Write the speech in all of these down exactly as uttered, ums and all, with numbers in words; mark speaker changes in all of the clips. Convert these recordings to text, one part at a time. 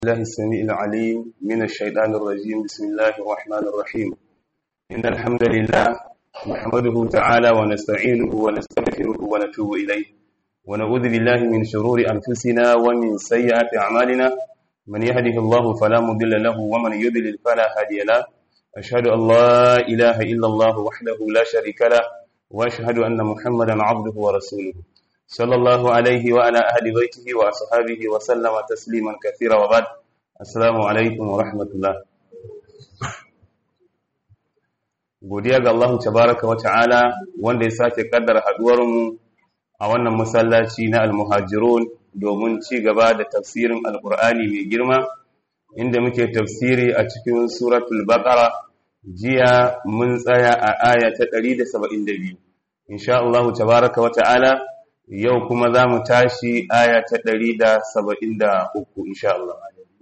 Speaker 1: الله السميع العليم من الشيطان الرجيم. بسم الله الرحمن الرحيم. إن الحمد لله نحمده تعالى ونستعينه ونستغفره ونتوب إليه ونعوذ بالله من شرور أنفسنا ومن سيئات أعمالنا. من يهده الله فلا مضل له ومن يضلل فلا هادي له. أشهد أن لا إله إلا الله وحده لا شريك له وأشهد أن محمدا عبده ورسوله صلى الله عليه وعلى أهل بيته وأصحابه وسلم تسليما كثيرا وبعد. السلام عليكم ورحمة الله. godiya ga Allah tabaraka wa ta'ala wanda ya sake kaddara haduwar mu a wannan masallaci na al-muhajirun domin ci gaba da tafsirin alqur'ani mai girma inda muke tafsiri a cikin suratul baqara. Jiya mun tsaya a aya ta ɗari da saba'in da biyu. insha Allah tabaraka wa ta'ala yau kuma za mu tashi aya ta ɗari da saba'in da uku insha Allah.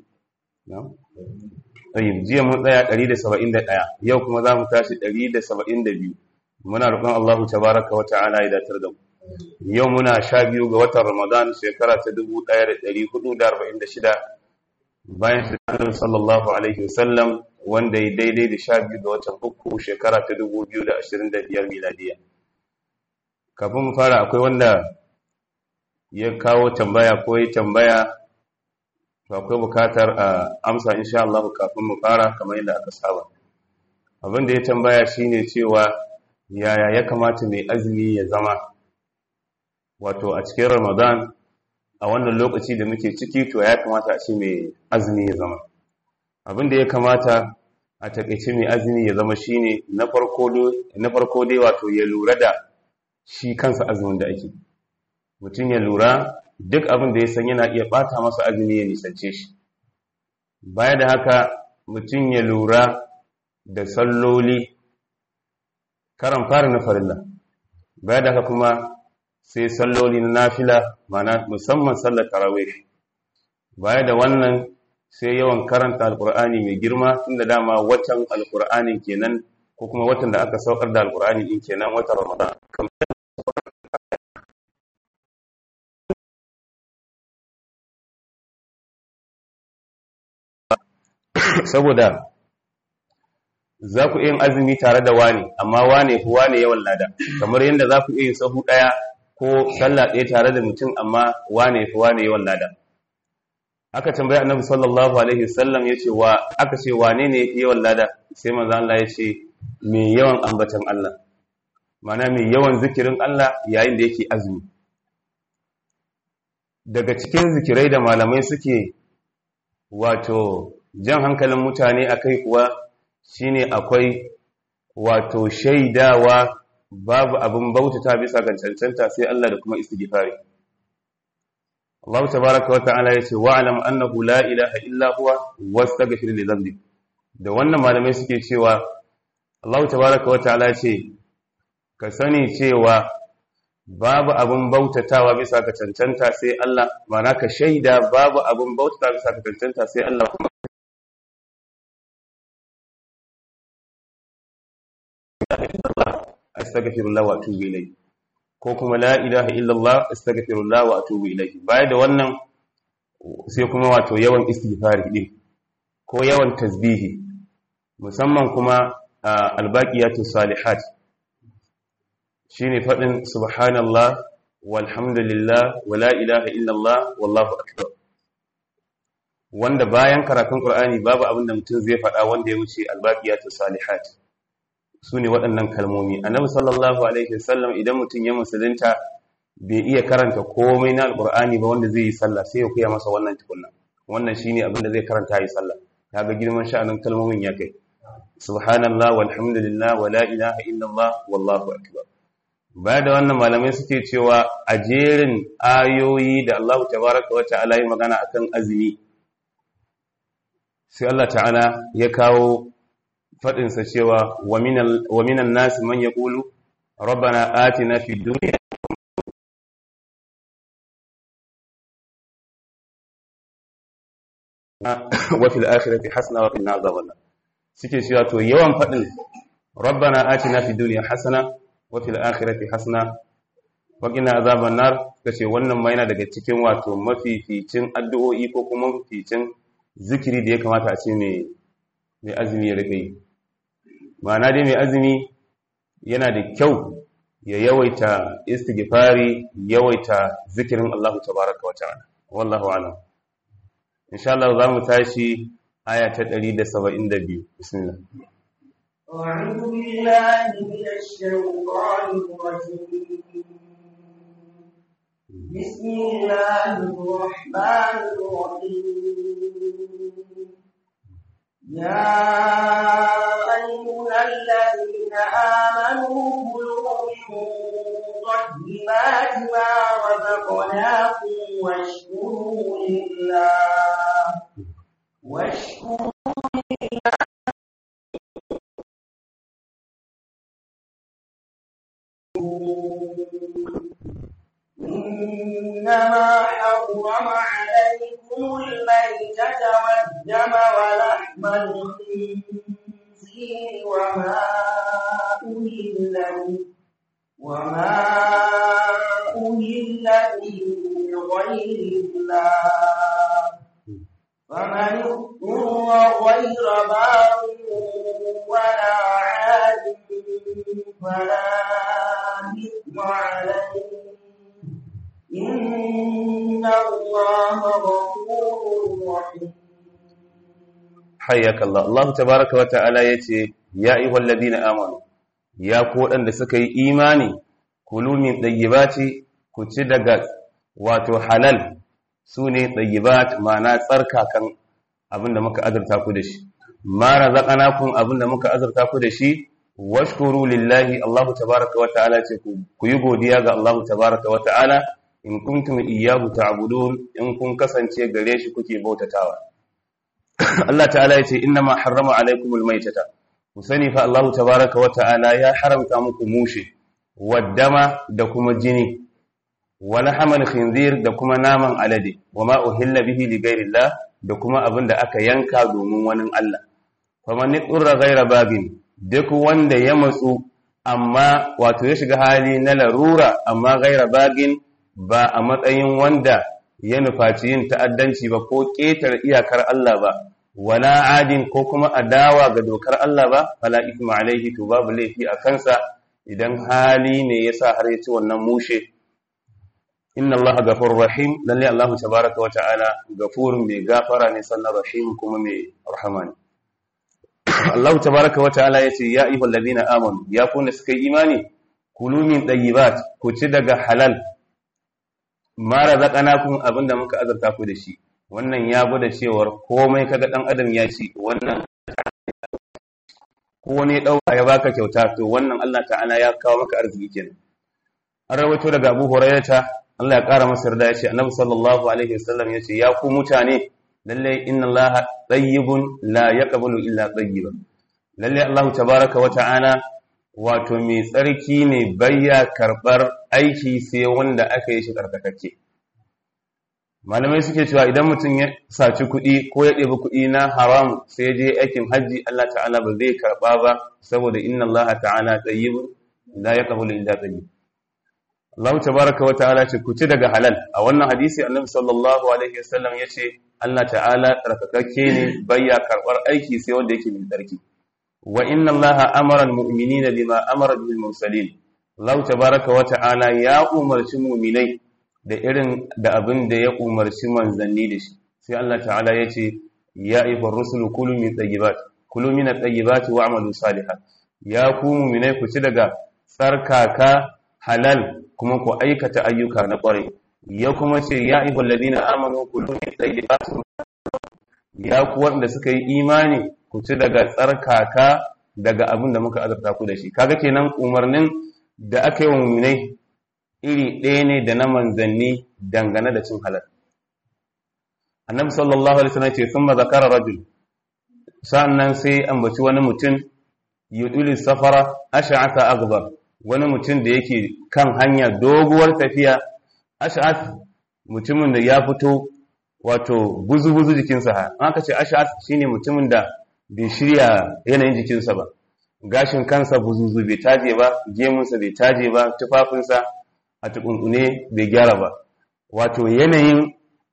Speaker 1: Tayyib, jiya mun tsaya ɗari da saba'in da ɗaya, yau kuma za mu tashi ɗari da saba'in da biyu. Muna roƙon Allah tabaraka wa ta'ala ya datar da mu. Yau muna sha biyu ga watan Ramadan shekara ta dubu ɗaya da ɗari hudu da arba'in da shida bayan shekarar sallallahu alaihi wasallam, wanda ya daidai da sha biyu ga watan uku shekara ta dubu biyu da ashirin da biyar miladiya. Kafin mu fara akwai wanda ya kawo tambaya ko ya tambaya, to akwai bukatar a amsa insha Allah kafin mu fara kamar yadda aka saba. Abin da ya tambaya shine cewa yaya ya kamata mai azumi ya zama, wato a cikin Ramadan a wannan lokaci da muke ciki, to ya kamata a ce mai azumi ya zama. Abin da ya kamata a takaice mai azumi ya zama shine na farko na farko dai wato ya lura da shi kansa azumin da ake. Mutum ya lura duk abin da ya san yana iya bata masa azumi ya nisance shi. Baya da haka mutum ya lura da salloli karan fara na farilla. Baya da haka kuma sai salloli na nafila, mana musamman sallar tarawih. Baya da wannan sai yawan karanta alkur'ani mai girma, tunda dama watan alkur'ani kenan, ko kuma watan da aka saukar da alkur'ani din kenan, watan Ramadan. Saboda za ku yin azumi tare da wani, amma wane fi wane yawan lada, kamar yadda za ku yin sahu ɗaya ko sallah ɗaya tare da mutum, amma wane fi wane yawan lada. Aka tambaya annabi sallallahu alaihi wasallam, ya ce wa aka ce wane ne yafi yawan lada, sai manzo Allah ya ce mai yawan ambatan Allah, mana mai yawan zikirin Allah yayin da yake azumi. Daga cikin zikirai da malamai suke wato jan hankalin mutane akai kuwa shine akwai wato shaidawa babu abin bautata bisa ga cancanta sai Allah da kuma istighfari. Allah tabaaraka wa ta'ala yace wa'lam annahu la ilaha illa huwa wastaghfir li dhanbi. Da wannan malamai suke cewa Allah tabaaraka wa ta'ala yace ka sani cewa babu abin bautatawa bisa ga cancanta sai Allah, ma'ana ka shaida babu abin bautatawa bisa ga cancanta sai Allah, kuma astaghfirullah wa atubu ilayhi, ko kuma la ilaha illallah astaghfirullah wa atubu ilayhi. Baya da wannan sai kuma wato yawan istighfari din ko yawan tasbihi, musamman kuma albaqiyatus salihat, shine fadin subhanallah walhamdulillah wa la ilaha illallah wallahu akbar, wanda bayan karatun Qur'ani babu abin da mutum zai faɗa wanda ya wuce albaqiyatus salihat. Su ne waɗannan kalmomi. Annabi sallallahu alaihi wasallam idan mutum ya musulunta bai iya karanta komai na alqur'ani ba wanda zai yi sallah, sai ya koya masa wannan tukunna. Wannan shine abin da zai karanta yi sallah. Kaga girman sha'anin kalmomin ya kai. Subhanallah walhamdulillah wa la ilaha illallah wallahu akbar. Baya da wannan malamai suke cewa a jerin ayoyi da Allah tabaraka wa ta'ala ya magana akan azumi, sai Allah ta'ala ya kawo faɗinsa cewa wa minan nasi man ya ƙulu rabbana atina fi duniya wa fil akhirati hasana wa qina adhaban nar. Suke cewa to yawan faɗin rabbana atina fi duniya hasana wa fil akhirati hasana wa qina adhaban nar, kace wannan ma yana daga cikin wato mafificin addu'o'i ko kuma mafificin zikiri da ya kamata a ce mai mai azumi ya rika yi. Ma'ana dai mai azumi yana da kyau ya yawaita istighfari, yawaita zikirin Allah tabaraka wa ta'ala. Wallahu a'lam. Insha Allah za mu tashi aya ta ɗari da saba'in da biyu. Bismillah.
Speaker 2: أعوذ بالله من الشيطان الرجيم. بسم الله الرحمن الرحيم. يا أيها الذين آمنوا كلوا من طيبات ما رزقناكم واشكروا لله واشكروا لله إنما حرم عليكم الميتة والدم ولحم الخنزير وما أهل وما أهل به لغير الله فمن اضطر غير باغ ولا عاد فلا إثم عليه إن الله غفور رحيم.
Speaker 1: حياك الله. الله تبارك وتعالى يتي يا أيها الذين آمنوا يا قوة da suka yi imani kulu min tayyibati ku ci daga wato halal sune tayyibat ma'ana tsarkakan abinda muka azurta ku da shi ma razaqnakum abinda muka azurta ku da shi washkuru lillahi. Allah tabaraka wa ta'ala ce ku yi godiya ga Allah tabaraka wa ta'ala in kuntum iyyahu ta'budun in kun kasance gare shi kuke bautatawa. Allah ta'ala yace inna ma harrama alaykumul maytata ku sani fa Allah tabaaraka wa ta'ala ya haramta muku mushe waddama da kuma jini wala hamal khinzir da kuma naman alade wama uhilla bihi li ghayrillah da kuma abinda aka yanka domin wani Allah. Faman yurra ghayra bagin duk wanda ya matsu amma wato ya shiga hali na larura amma ghayra bagin ba a matsayin wanda ya nufaci yin ta'addanci ba ko ƙetar iyakar Allah ba, wala adin ko kuma adawa ga dokar Allah ba, fala isma alaihi to babu laifi a kansa idan hali ne ya sa har ya ci wannan mushe. Inna Allah gafurur rahim, lalle Allah tabaraka wa ta'ala gafurun mai gafara ne sannan rahim kuma mai rahama ne. Allah tabaraka wa ta'ala ya ce ya ayyuhal ladina amanu ya kuna suka yi imani kulu min tayyibat ku ci daga halal ma razaqnakum abinda muka azurta ku da shi. Wannan ya gwada cewar komai kaga dan adam ya ci wannan ko ne dauka ya baka kyauta to wannan Allah ta'ala ya kawo maka arziki kenan. An rawaito daga Abu Hurairah Allah ya kara masa yarda yace Annabi sallallahu alaihi wasallam yace ya ku mutane lalle inna Allah tayyibun la yaqbalu illa tayyiban. Lalle Allah tabaaraka wa ta'ala wato mai tsarki ne bayya karɓar aiki sai wanda aka yi shi tsarkakakke. Malamai suke cewa idan mutum ya saci kuɗi ko ya ɗebi kuɗi na haram sai ya je aikin hajji Allah ta'ala ba zai karɓa ba saboda inna Allah ta'ala tayyibun la yaqbalu illa tayyib. Allah tabaraka wa ta'ala ce ku ci daga halal. A wannan hadisi Annabi sallallahu alaihi wasallam yace Allah ta'ala tsarkakakke ne bayya karɓar aiki sai wanda yake mai tsarki. Wa inna Allaha amara al-mu'minina bima amara bil mursalin. Allah tabaaraka wa ta'ala ya umarci mu'minai da irin da abin da ya umarci manzanni da shi. Sai Allah ta'ala yace ya ayyuhar rusulu kulu min tayyibat kulu min at-tayyibati wa'malu salihan. Ya ku mu'minai ku ci daga tsarkaka halal kuma ku aikata ayyuka na ƙwarai. Ya kuma ce ya ayyuhal ladina amanu kulu min tayyibati ya ku wanda suka yi imani ku ci daga tsarkaka daga abin da muka azurta ku da shi. Kaga kenan umarnin da aka yi wa mu'minai iri ɗaya ne da na manzanni dangane da cin halal. Annabi sallallahu alaihi wasallam ce thumma zakara rajul sa'annan sai ambaci wani mutum yudul safara ash'atha aghbar wani mutum da yake kan hanya doguwar tafiya ash'ath mutumin da ya fito wato buzu-buzu jikinsa ha aka ce ash'ath shine mutumin da bai shirya yanayin jikinsa ba, gashin kansa buzuzu bai taje ba, gemunsa bai taje ba, tufafinsa a tukunkune bai gyara ba, wato yanayin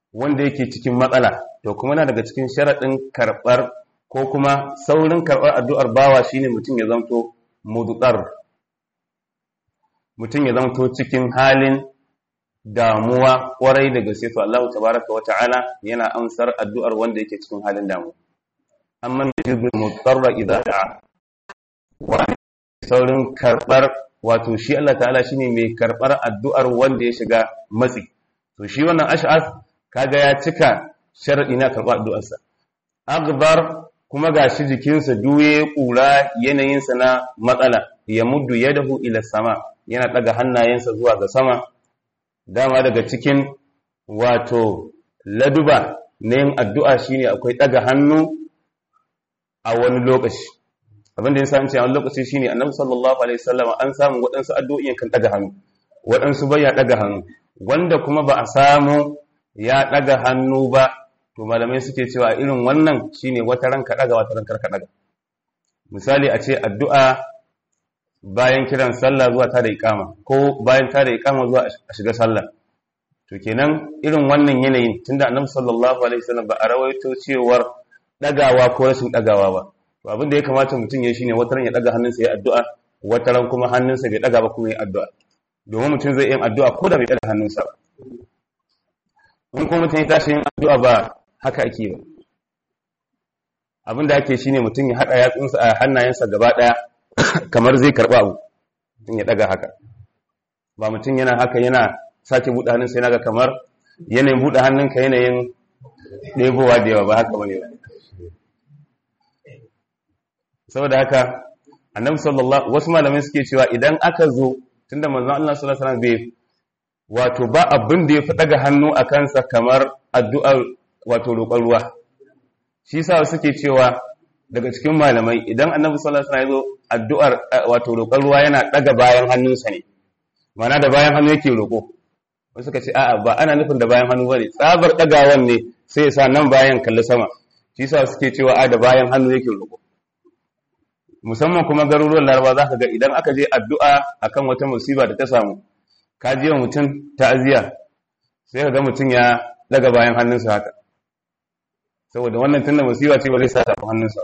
Speaker 1: wanda yake cikin matsala, to kuma na daga cikin sharaɗin karɓar ko kuma saurin karɓar addu'ar bawa shine mutum ya zamto muduƙar, mutum ya zamto cikin halin damuwa ƙwarai da gaske, to Allah tabaraka wa ta'ala yana amsar addu'ar wanda yake cikin halin damuwa. Amma yujibul mudarra idza da'a, wa saurin karɓar, wato shi Allah ta'ala shine mai karɓar addu'ar wanda ya shiga matsi. To shi wannan ash'as kaga ya cika sharadi na karɓar addu'arsa. Akbar kuma gashi jikinsa duye kura, yanayinsa na matsala, ya muddu yadahu ila sama, yana daga hannayensa zuwa ga sama. Dama daga cikin wato laduba na yin addu'a shine akwai daga hannu a wani lokaci. Abin da ya sa ce a wani lokaci shine Annabi sallallahu alaihi wasallam an samu waɗansu addu'o'i kan daga hannu, waɗansu bai ya daga hannu, wanda kuma ba a samu ya daga hannu ba, to malamai suke cewa irin wannan shine wata ranka daga wata rankar ka daga. Misali a ce addu'a bayan kiran sallah zuwa ta da iqama, ko bayan ta da iqama zuwa a shiga sallah. To kenan irin wannan yanayin tunda Annabi sallallahu alaihi wasallam ba a rawaito cewar dagawa ko rashin dagawa ba, to abin da ya kamata mutum ya shine wata ran ya daga hannunsa ya addu'a, wata ran kuma hannunsa bai daga ba kuma ya addu'a, domin mutum zai yi addu'a ko da bai daga hannunsa ba. In kuma mutum ya tashi yin addu'a ba haka ake ba, abin da ake shine mutum ya haɗa yatsunsa a hannayensa gaba ɗaya kamar zai karɓa abu, mutum ya ɗaga haka, ba mutum yana haka yana sake buɗe hannunsa yana ga kamar yanayin buɗe hannunka yanayin ɗebowa da yawa, ba haka bane ba. Saboda haka Annabi sallallahu wasu malamai suke cewa idan aka zo, tunda manzon Allah sallallahu alaihi wasallam bai wato ba abin da ya fi ɗaga hannu a kansa kamar addu'ar wato roƙon ruwa. Shi sa suke cewa daga cikin malamai idan Annabi sallallahu alaihi wasallam ya zo addu'ar wato roƙon ruwa yana ɗaga bayan hannunsa ne, ma'ana da bayan hannu yake roƙo. Wasu suka ce a'a ba ana nufin da bayan hannu bane, tsabar ɗagawan ne sai ya sa nan bayan kalli sama. Shi sa suke cewa a da bayan hannu yake roƙo. Musamman kuma garuruwan Laraba za ka ga idan aka je addu'a akan wata musiba da ta samu, ka je wa mutum ta'aziya, sai ka ga mutum ya daga bayan hannunsa haka, saboda wannan tunda musiba ce ba zai sa tafi hannunsa.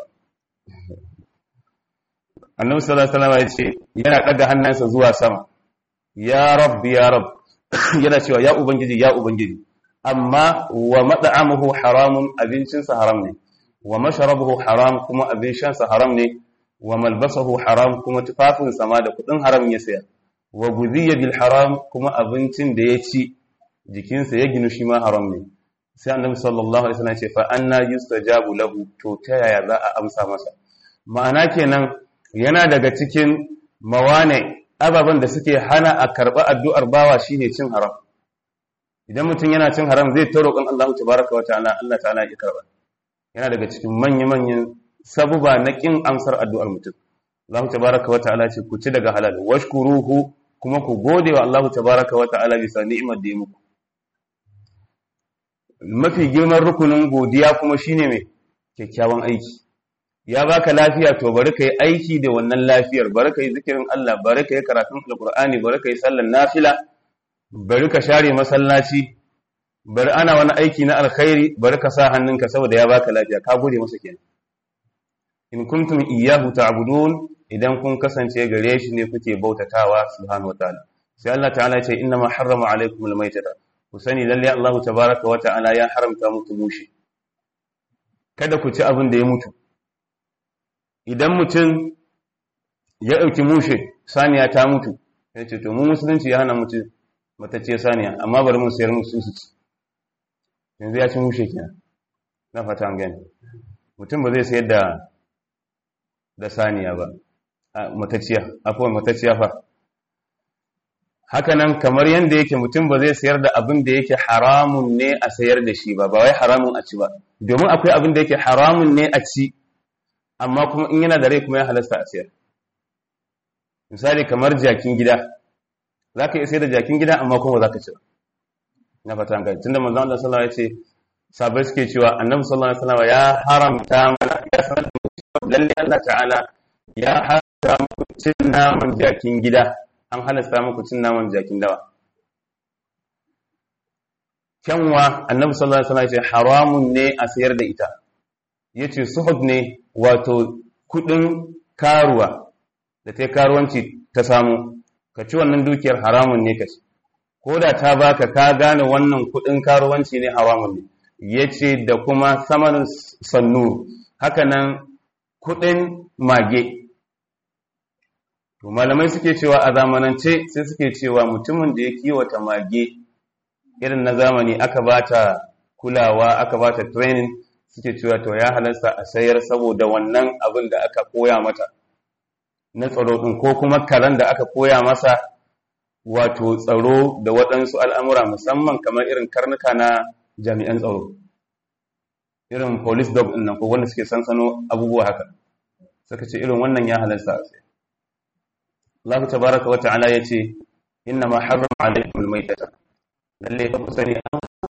Speaker 1: Annabi sallallahu alaihi wasallam ya ce yana daga hannunsa zuwa sama, ya rabbi ya rabb, yana cewa ya ubangiji ya ubangiji, amma wa mat'amuhu haramun, abincinsa haram ne, wa mashrabuhu haram, kuma abin shansa haram ne, wa malbasahu haram, kuma tufafinsa ma da kudin haram ya saya, wa guziya bil haram, kuma abincin da ya ci jikinsa ya ginu shi ma haram ne. Sai Annabi sallallahu alaihi wasallam ya ce fa anna yustajabu lahu, to ta yaya za a amsa masa? Ma'ana kenan yana daga cikin mawane ababen da suke hana a karba addu'ar bawa shine cin haram. Idan mutum yana cin haram zai ta roƙon Allah tabaraka wa ta'ala, Allah ta'ala ya karba. Yana daga cikin manya-manyan sabuba na kin amsar addu'ar mutum. Allah tabaraka wa ta'ala ce ku ci daga halal, washkuruhu, kuma ku gode wa Allah tabaraka wa ta'ala bisa ni'imar da ya muku. Mafi girman rukunin godiya kuma shine mai kyakkyawan aiki. Ya baka lafiya, to bari kai aiki da wannan lafiyar, bari kai zikirin Allah, bari kai karatun Alqur'ani, bari kai sallar nafila, bari ka share masallaci, bari ana wani aiki na alkhairi, bari ka sa hannunka saboda ya baka lafiya, ka gode masa kenan. In kuntum iyyahu ta'budun, idan kun kasance gare shi ne kuke bautatawa subhanahu wataala. Sai Allah ta'ala ya ce inna ma harrama alaikum almaytata, ku sani lalle Allah tabaaraka wa ta'ala ya haramta muku mushi, kada ku ci abin da ya mutu. Idan mutum ya dauki mushe, saniya ta mutu, ya ce to mu musulunci ya hana mutu matacce saniya, amma bari mun sayar musu su ci. Yanzu ya ci mushe kenan, na fata an gani. Mutum ba zai sayar da da saniya ba, matacciya, afuwan matacciya fa. Hakanan kamar yadda yake mutum ba zai sayar da abin da yake haramun ne a sayar da shi ba, ba wai haramun a ci ba, domin akwai abin da yake haramun ne a ci, amma kuma in yana da rai kuma ya halasta a sayar. Misali kamar jakin gida, za ka iya sayar da jakin gida amma kuma za ka ci ba. Na fata an gani, tunda manzon Allah sallallahu alaihi wasallam ya ce, sabai suke cewa annabi sallallahu alaihi wasallam ya haramta mana, ya sanar da lalle Allah ta'ala ya haramta muku cin naman jakin gida, an halasta muku cin naman jakin dawa. kyanwa annabi sallallahu alaihi wasallam ya ce haramun ne a sayar da ita, yace suhud ne wato kudin karuwa da ta karuwanci ta samu, ka ci wannan dukiyar haramun ne ka ci, ko da ta baka ka gane wannan kudin karuwanci ne haramun ne. Yace da kuma samanin sannu, haka nan kudin mage. To malamai suke cewa a zamanance sai suke cewa mutumin da ya kiwata mage irin na zamani aka bata kulawa aka bata training, suke cewa to ya halarsa a sayar saboda wannan abin da aka koya mata na tsaro din, ko kuma karen da aka koya masa wato tsaro da waɗansu al'amura musamman kamar irin karnuka na jami'an tsaro, irin police dog ɗin nan ko wanda suke sansano abubuwa haka, suka ce irin wannan ya halarsa a sayar. Allah tabaraka wa ta'ala yace inna ma harrama alaykum al-maytata, lalle fa kusani an